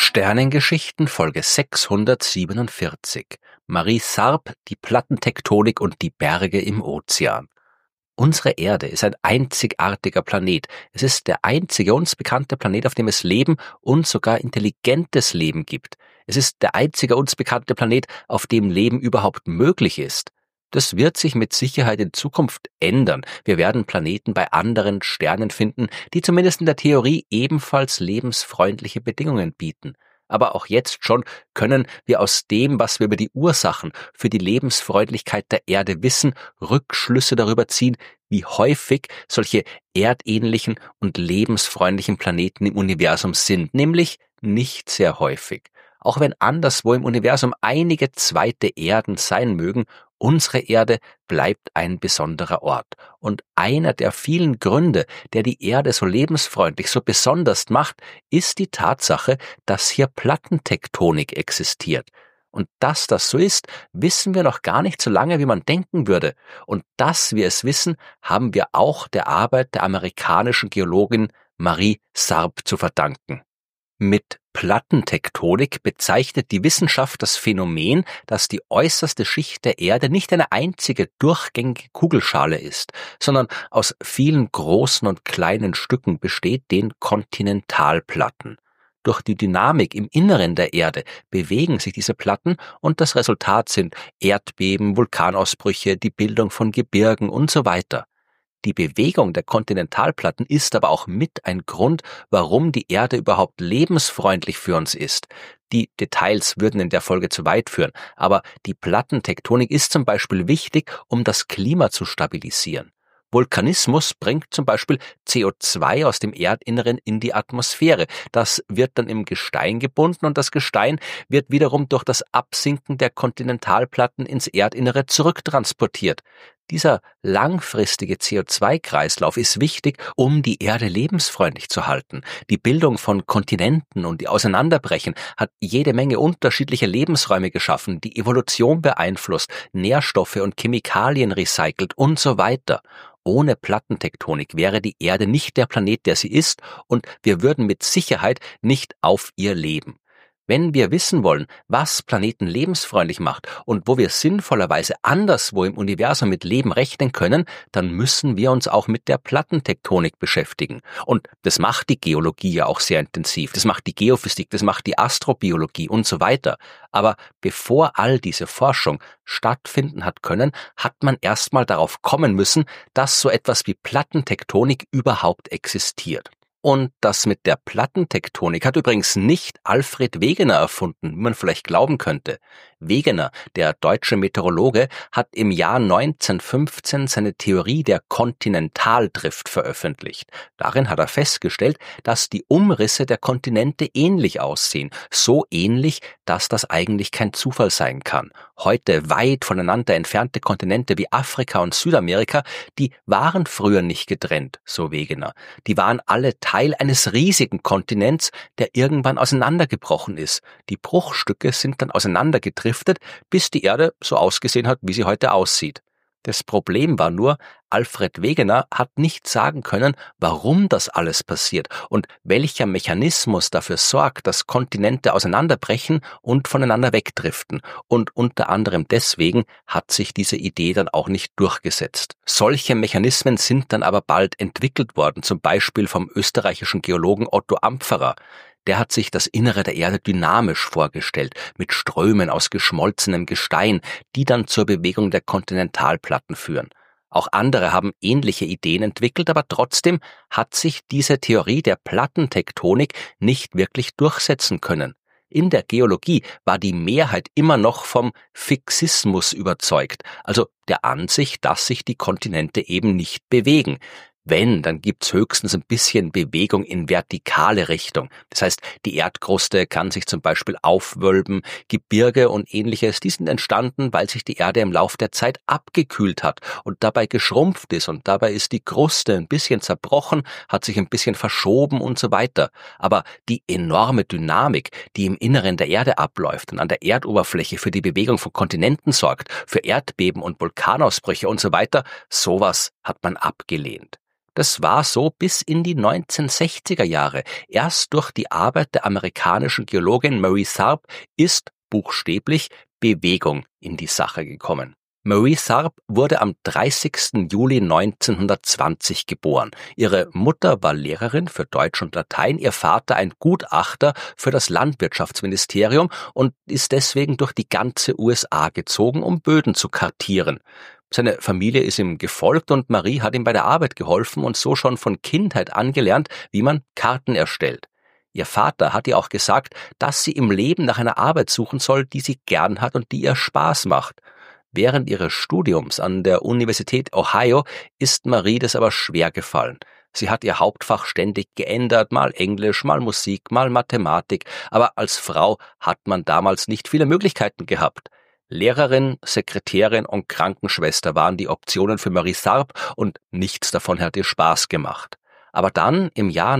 Sternengeschichten Folge 647. Marie Sarp, die Plattentektonik und die Berge im Ozean. Unsere Erde ist ein einzigartiger Planet. Es ist der einzige uns bekannte Planet, auf dem es Leben und sogar intelligentes Leben gibt. Es ist der einzige uns bekannte Planet, auf dem Leben überhaupt möglich ist. Das wird sich mit Sicherheit in Zukunft ändern. Wir werden Planeten bei anderen Sternen finden, die zumindest in der Theorie ebenfalls lebensfreundliche Bedingungen bieten. Aber auch jetzt schon können wir aus dem, was wir über die Ursachen für die Lebensfreundlichkeit der Erde wissen, Rückschlüsse darüber ziehen, wie häufig solche erdähnlichen und lebensfreundlichen Planeten im Universum sind, nämlich nicht sehr häufig. Auch wenn anderswo im Universum einige zweite Erden sein mögen, unsere Erde bleibt ein besonderer Ort. Und einer der vielen Gründe, der die Erde so lebensfreundlich, so besonders macht, ist die Tatsache, dass hier Plattentektonik existiert. Und dass das so ist, wissen wir noch gar nicht so lange, wie man denken würde. Und dass wir es wissen, haben wir auch der Arbeit der amerikanischen Geologin Marie Sarp zu verdanken. Mit Plattentektonik bezeichnet die Wissenschaft das Phänomen, dass die äußerste Schicht der Erde nicht eine einzige durchgängige Kugelschale ist, sondern aus vielen großen und kleinen Stücken besteht, den Kontinentalplatten. Durch die Dynamik im Inneren der Erde bewegen sich diese Platten und das Resultat sind Erdbeben, Vulkanausbrüche, die Bildung von Gebirgen und so weiter. Die Bewegung der Kontinentalplatten ist aber auch mit ein Grund, warum die Erde überhaupt lebensfreundlich für uns ist. Die Details würden in der Folge zu weit führen, aber die Plattentektonik ist zum Beispiel wichtig, um das Klima zu stabilisieren. Vulkanismus bringt zum Beispiel CO2 aus dem Erdinneren in die Atmosphäre. Das wird dann im Gestein gebunden und das Gestein wird wiederum durch das Absinken der Kontinentalplatten ins Erdinnere zurücktransportiert. Dieser langfristige CO2-Kreislauf ist wichtig, um die Erde lebensfreundlich zu halten. Die Bildung von Kontinenten und die Auseinanderbrechen hat jede Menge unterschiedliche Lebensräume geschaffen, die Evolution beeinflusst, Nährstoffe und Chemikalien recycelt und so weiter. Ohne Plattentektonik wäre die Erde nicht der Planet, der sie ist, und wir würden mit Sicherheit nicht auf ihr leben. Wenn wir wissen wollen, was Planeten lebensfreundlich macht und wo wir sinnvollerweise anderswo im Universum mit Leben rechnen können, dann müssen wir uns auch mit der Plattentektonik beschäftigen. Und das macht die Geologie ja auch sehr intensiv. Das macht die Geophysik, das macht die Astrobiologie und so weiter. Aber bevor all diese Forschung stattfinden hat können, hat man erstmal darauf kommen müssen, dass so etwas wie Plattentektonik überhaupt existiert. Und das mit der Plattentektonik hat übrigens nicht Alfred Wegener erfunden, wie man vielleicht glauben könnte. Wegener, der deutsche Meteorologe, hat im Jahr 1915 seine Theorie der Kontinentaldrift veröffentlicht. Darin hat er festgestellt, dass die Umrisse der Kontinente ähnlich aussehen. So ähnlich, dass das eigentlich kein Zufall sein kann. Heute weit voneinander entfernte Kontinente wie Afrika und Südamerika, die waren früher nicht getrennt, so Wegener. Die waren alle Teil eines riesigen Kontinents, der irgendwann auseinandergebrochen ist. Die Bruchstücke sind dann auseinandergedriftet, bis die Erde so ausgesehen hat, wie sie heute aussieht. Das Problem war nur, Alfred Wegener hat nicht sagen können, warum das alles passiert und welcher Mechanismus dafür sorgt, dass Kontinente auseinanderbrechen und voneinander wegdriften. Und unter anderem deswegen hat sich diese Idee dann auch nicht durchgesetzt. Solche Mechanismen sind dann aber bald entwickelt worden, zum Beispiel vom österreichischen Geologen Otto Ampferer. Der hat sich das Innere der Erde dynamisch vorgestellt, mit Strömen aus geschmolzenem Gestein, die dann zur Bewegung der Kontinentalplatten führen. Auch andere haben ähnliche Ideen entwickelt, aber trotzdem hat sich diese Theorie der Plattentektonik nicht wirklich durchsetzen können. In der Geologie war die Mehrheit immer noch vom Fixismus überzeugt, also der Ansicht, dass sich die Kontinente eben nicht bewegen. Wenn, dann gibt's höchstens ein bisschen Bewegung in vertikale Richtung. Das heißt, die Erdkruste kann sich zum Beispiel aufwölben, Gebirge und ähnliches, die sind entstanden, weil sich die Erde im Lauf der Zeit abgekühlt hat und dabei geschrumpft ist und dabei ist die Kruste ein bisschen zerbrochen, hat sich ein bisschen verschoben und so weiter. Aber die enorme Dynamik, die im Inneren der Erde abläuft und an der Erdoberfläche für die Bewegung von Kontinenten sorgt, für Erdbeben und Vulkanausbrüche und so weiter, sowas hat man abgelehnt. Das war so bis in die 1960er Jahre. Erst durch die Arbeit der amerikanischen Geologin Marie Tharp ist buchstäblich Bewegung in die Sache gekommen. Marie Tharp wurde am 30. Juli 1920 geboren. Ihre Mutter war Lehrerin für Deutsch und Latein, ihr Vater ein Gutachter für das Landwirtschaftsministerium und ist deswegen durch die ganze USA gezogen, um Böden zu kartieren. Seine Familie ist ihm gefolgt und Marie hat ihm bei der Arbeit geholfen und so schon von Kindheit an gelernt, wie man Karten erstellt. Ihr Vater hat ihr auch gesagt, dass sie im Leben nach einer Arbeit suchen soll, die sie gern hat und die ihr Spaß macht. Während ihres Studiums an der Universität Ohio ist Marie das aber schwer gefallen. Sie hat ihr Hauptfach ständig geändert, mal Englisch, mal Musik, mal Mathematik, aber als Frau hat man damals nicht viele Möglichkeiten gehabt. Lehrerin, Sekretärin und Krankenschwester waren die Optionen für Marie Tharp und nichts davon hat ihr Spaß gemacht. Aber dann, im Jahr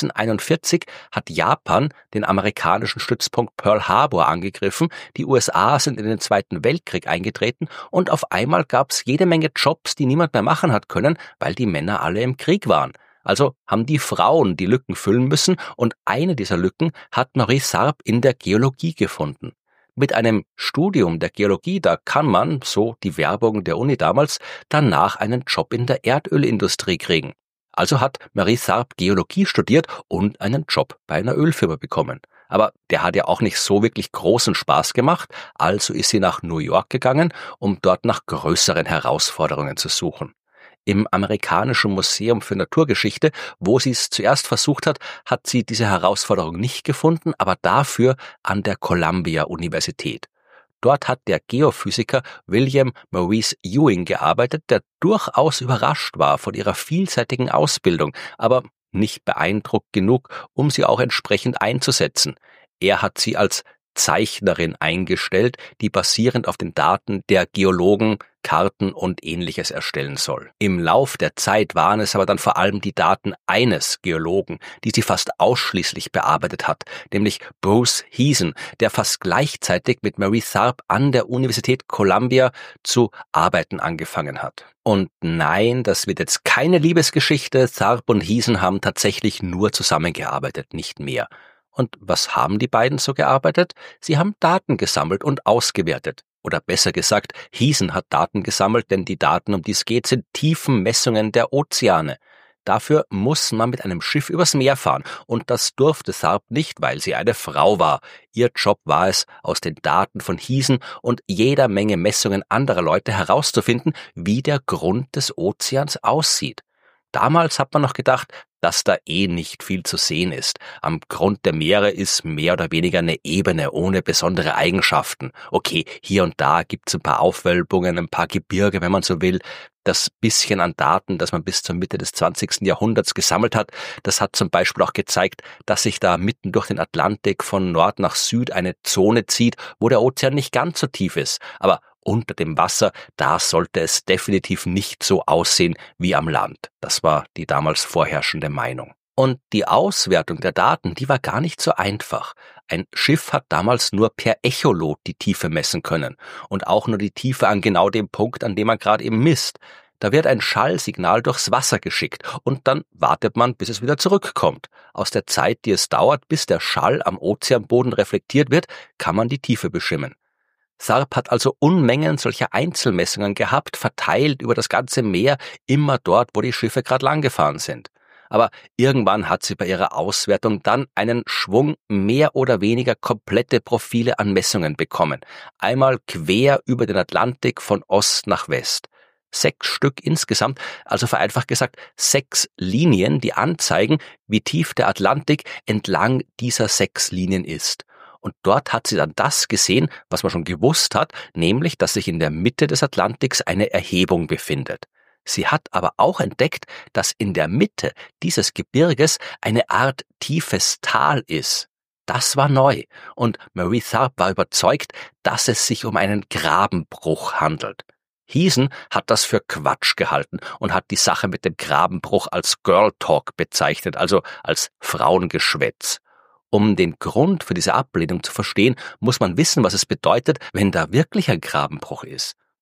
1941, hat Japan den amerikanischen Stützpunkt Pearl Harbor angegriffen, die USA sind in den Zweiten Weltkrieg eingetreten und auf einmal gab's jede Menge Jobs, die niemand mehr machen hat können, weil die Männer alle im Krieg waren. Also haben die Frauen die Lücken füllen müssen und eine dieser Lücken hat Marie Tharp in der Geologie gefunden. Mit einem Studium der Geologie, da kann man, so die Werbung der Uni damals, danach einen Job in der Erdölindustrie kriegen. Also hat Marie Tharp Geologie studiert und einen Job bei einer Ölfirma bekommen. Aber der hat ja auch nicht so wirklich großen Spaß gemacht, also ist sie nach New York gegangen, um dort nach größeren Herausforderungen zu suchen. Im Amerikanischen Museum für Naturgeschichte, wo sie es zuerst versucht hat, hat sie diese Herausforderung nicht gefunden, aber dafür an der Columbia-Universität. Dort hat der Geophysiker William Maurice Ewing gearbeitet, der durchaus überrascht war von ihrer vielseitigen Ausbildung, aber nicht beeindruckt genug, um sie auch entsprechend einzusetzen. Er hat sie als Zeichnerin eingestellt, die basierend auf den Daten der Geologen Karten und Ähnliches erstellen soll. Im Lauf der Zeit waren es aber dann vor allem die Daten eines Geologen, die sie fast ausschließlich bearbeitet hat, nämlich Bruce Heason, der fast gleichzeitig mit Marie Tharp an der Universität Columbia zu arbeiten angefangen hat. Und nein, das wird jetzt keine Liebesgeschichte, Tharp und Heason haben tatsächlich nur zusammengearbeitet, nicht mehr. Und was haben die beiden so gearbeitet? Sie haben Daten gesammelt und ausgewertet. Oder besser gesagt, Heason hat Daten gesammelt, denn die Daten, um die es geht, sind Tiefenmessungen der Ozeane. Dafür muss man mit einem Schiff übers Meer fahren. Und das durfte Tharp nicht, weil sie eine Frau war. Ihr Job war es, aus den Daten von Heason und jeder Menge Messungen anderer Leute herauszufinden, wie der Grund des Ozeans aussieht. Damals hat man noch gedacht, dass da nicht viel zu sehen ist. Am Grund der Meere ist mehr oder weniger eine Ebene ohne besondere Eigenschaften. Okay, hier und da gibt's ein paar Aufwölbungen, ein paar Gebirge, wenn man so will. Das bisschen an Daten, das man bis zur Mitte des 20. Jahrhunderts gesammelt hat, das hat zum Beispiel auch gezeigt, dass sich da mitten durch den Atlantik von Nord nach Süd eine Zone zieht, wo der Ozean nicht ganz so tief ist. Aber unter dem Wasser, da sollte es definitiv nicht so aussehen wie am Land. Das war die damals vorherrschende Meinung. Und die Auswertung der Daten, die war gar nicht so einfach. Ein Schiff hat damals nur per Echolot die Tiefe messen können und auch nur die Tiefe an genau dem Punkt, an dem man gerade eben misst. Da wird ein Schallsignal durchs Wasser geschickt und dann wartet man, bis es wieder zurückkommt. Aus der Zeit, die es dauert, bis der Schall am Ozeanboden reflektiert wird, kann man die Tiefe bestimmen. Tharp hat also Unmengen solcher Einzelmessungen gehabt, verteilt über das ganze Meer, immer dort, wo die Schiffe gerade langgefahren sind. Aber irgendwann hat sie bei ihrer Auswertung dann einen Schwung mehr oder weniger komplette Profile an Messungen bekommen. Einmal quer über den Atlantik von Ost nach West. 6 Stück insgesamt, also vereinfacht gesagt 6 Linien, die anzeigen, wie tief der Atlantik entlang dieser 6 Linien ist. Und dort hat sie dann das gesehen, was man schon gewusst hat, nämlich, dass sich in der Mitte des Atlantiks eine Erhebung befindet. Sie hat aber auch entdeckt, dass in der Mitte dieses Gebirges eine Art tiefes Tal ist. Das war neu und Marie Tharp war überzeugt, dass es sich um einen Grabenbruch handelt. Heason hat das für Quatsch gehalten und hat die Sache mit dem Grabenbruch als Girl Talk bezeichnet, also als Frauengeschwätz. Um den Grund für diese Ablehnung zu verstehen, muss man wissen, was es bedeutet, wenn da wirklich ein Grabenbruch ist.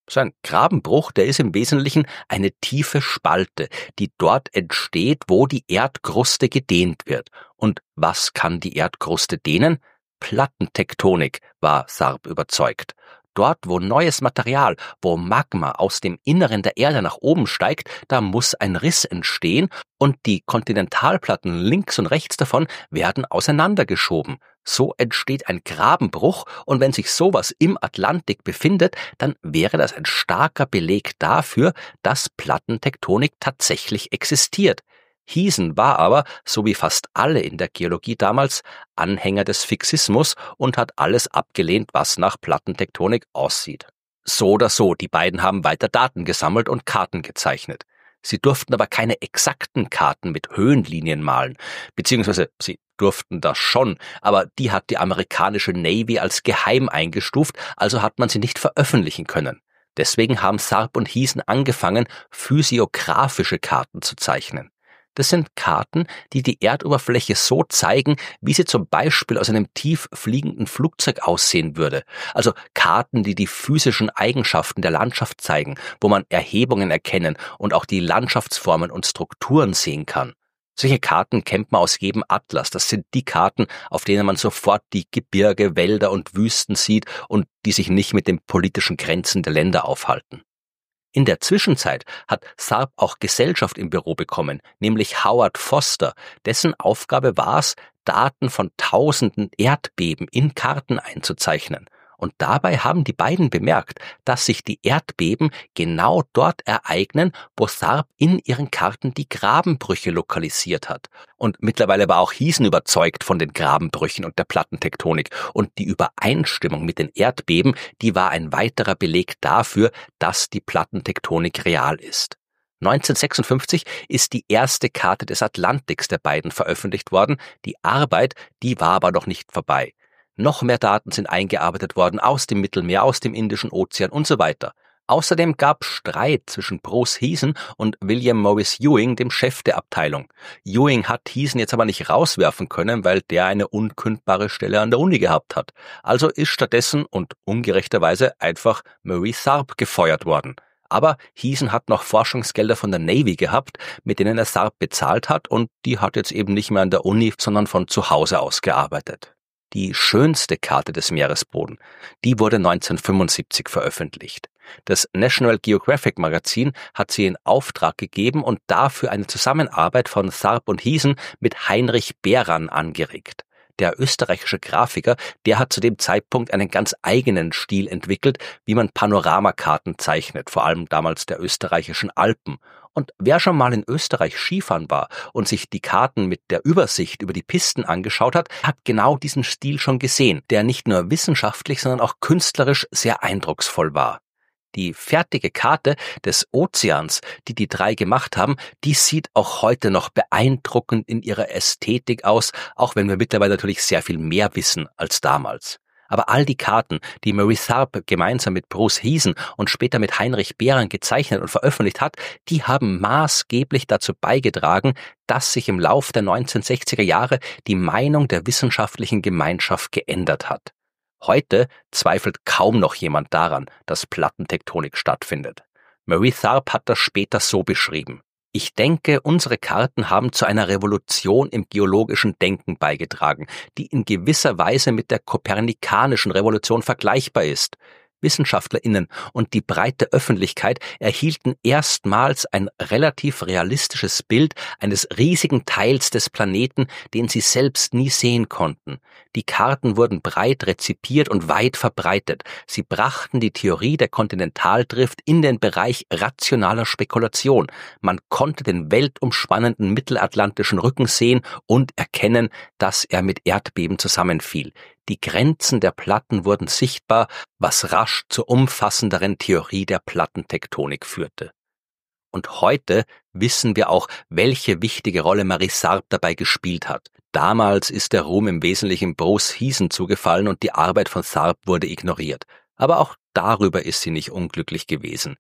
So ein Grabenbruch, der ist im Wesentlichen eine tiefe Spalte, die dort entsteht, wo die Erdkruste gedehnt wird. Und was kann die Erdkruste dehnen? Plattentektonik, war Sarp überzeugt. Dort, wo neues Material, wo Magma aus dem Inneren der Erde nach oben steigt, da muss ein Riss entstehen und die Kontinentalplatten links und rechts davon werden auseinandergeschoben. So entsteht ein Grabenbruch und wenn sich sowas im Atlantik befindet, dann wäre das ein starker Beleg dafür, dass Plattentektonik tatsächlich existiert. Hiesen war aber, so wie fast alle in der Geologie damals, Anhänger des Fixismus und hat alles abgelehnt, was nach Plattentektonik aussieht. So oder so, die beiden haben weiter Daten gesammelt und Karten gezeichnet. Sie durften aber keine exakten Karten mit Höhenlinien malen, beziehungsweise sie durften das schon, aber die hat die amerikanische Navy als geheim eingestuft, also hat man sie nicht veröffentlichen können. Deswegen haben Sarp und Hiesen angefangen, physiographische Karten zu zeichnen. Das sind Karten, die die Erdoberfläche so zeigen, wie sie zum Beispiel aus einem tief fliegenden Flugzeug aussehen würde. Also Karten, die die physischen Eigenschaften der Landschaft zeigen, wo man Erhebungen erkennen und auch die Landschaftsformen und Strukturen sehen kann. Solche Karten kennt man aus jedem Atlas. Das sind die Karten, auf denen man sofort die Gebirge, Wälder und Wüsten sieht und die sich nicht mit den politischen Grenzen der Länder aufhalten. In der Zwischenzeit hat Sarp auch Gesellschaft im Büro bekommen, nämlich Howard Foster, dessen Aufgabe war es, Daten von tausenden Erdbeben in Karten einzuzeichnen. Und dabei haben die beiden bemerkt, dass sich die Erdbeben genau dort ereignen, wo Sarp in ihren Karten die Grabenbrüche lokalisiert hat. Und mittlerweile war auch Hiesen überzeugt von den Grabenbrüchen und der Plattentektonik. Und die Übereinstimmung mit den Erdbeben, die war ein weiterer Beleg dafür, dass die Plattentektonik real ist. 1956 ist die erste Karte des Atlantiks der beiden veröffentlicht worden. Die Arbeit, die war aber noch nicht vorbei. Noch mehr Daten sind eingearbeitet worden aus dem Mittelmeer, aus dem Indischen Ozean und so weiter. Außerdem gab es Streit zwischen Bruce Hiesen und William Morris Ewing, dem Chef der Abteilung. Ewing hat Hiesen jetzt aber nicht rauswerfen können, weil der eine unkündbare Stelle an der Uni gehabt hat. Also ist stattdessen und ungerechterweise einfach Marie Sarp gefeuert worden. Aber Hiesen hat noch Forschungsgelder von der Navy gehabt, mit denen er Sarp bezahlt hat und die hat jetzt eben nicht mehr an der Uni, sondern von zu Hause aus gearbeitet. Die schönste Karte des Meeresbodens, die wurde 1975 veröffentlicht. Das National Geographic Magazin hat sie in Auftrag gegeben und dafür eine Zusammenarbeit von Sarp und Hiesen mit Heinrich Beran angeregt. Der österreichische Grafiker, der hat zu dem Zeitpunkt einen ganz eigenen Stil entwickelt, wie man Panoramakarten zeichnet, vor allem damals der österreichischen Alpen. Und wer schon mal in Österreich Skifahren war und sich die Karten mit der Übersicht über die Pisten angeschaut hat, hat genau diesen Stil schon gesehen, der nicht nur wissenschaftlich, sondern auch künstlerisch sehr eindrucksvoll war. Die fertige Karte des Ozeans, die die drei gemacht haben, die sieht auch heute noch beeindruckend in ihrer Ästhetik aus, auch wenn wir mittlerweile natürlich sehr viel mehr wissen als damals. Aber all die Karten, die Marie Sarp gemeinsam mit Bruce Hiesen und später mit Heinrich Beran gezeichnet und veröffentlicht hat, die haben maßgeblich dazu beigetragen, dass sich im Lauf der 1960er Jahre die Meinung der wissenschaftlichen Gemeinschaft geändert hat. Heute zweifelt kaum noch jemand daran, dass Plattentektonik stattfindet. Marie Sarp hat das später so beschrieben: Ich denke, unsere Karten haben zu einer Revolution im geologischen Denken beigetragen, die in gewisser Weise mit der kopernikanischen Revolution vergleichbar ist. WissenschaftlerInnen und die breite Öffentlichkeit erhielten erstmals ein relativ realistisches Bild eines riesigen Teils des Planeten, den sie selbst nie sehen konnten. Die Karten wurden breit rezipiert und weit verbreitet. Sie brachten die Theorie der Kontinentaldrift in den Bereich rationaler Spekulation. Man konnte den weltumspannenden mittelatlantischen Rücken sehen und erkennen, dass er mit Erdbeben zusammenfiel. Die Grenzen der Platten wurden sichtbar, was rasch zur umfassenderen Theorie der Plattentektonik führte. Und heute wissen wir auch, welche wichtige Rolle Marie Sarp dabei gespielt hat. Damals ist der Ruhm im Wesentlichen Bruce Hiesen zugefallen und die Arbeit von Sarp wurde ignoriert. Aber auch darüber ist sie nicht unglücklich gewesen.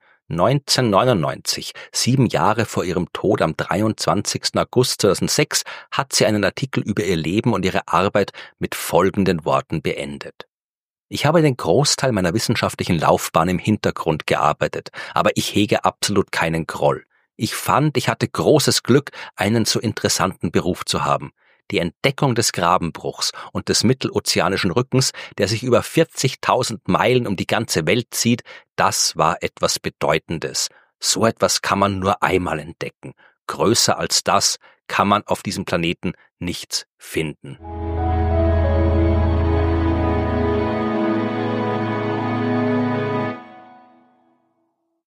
1999, 7 Jahre vor ihrem Tod am 23. August 2006, hat sie einen Artikel über ihr Leben und ihre Arbeit mit folgenden Worten beendet: Ich habe den Großteil meiner wissenschaftlichen Laufbahn im Hintergrund gearbeitet, aber ich hege absolut keinen Groll. Ich fand, ich hatte großes Glück, einen so interessanten Beruf zu haben. Die Entdeckung des Grabenbruchs und des mittelozeanischen Rückens, der sich über 40.000 Meilen um die ganze Welt zieht, das war etwas Bedeutendes. So etwas kann man nur einmal entdecken. Größer als das kann man auf diesem Planeten nichts finden.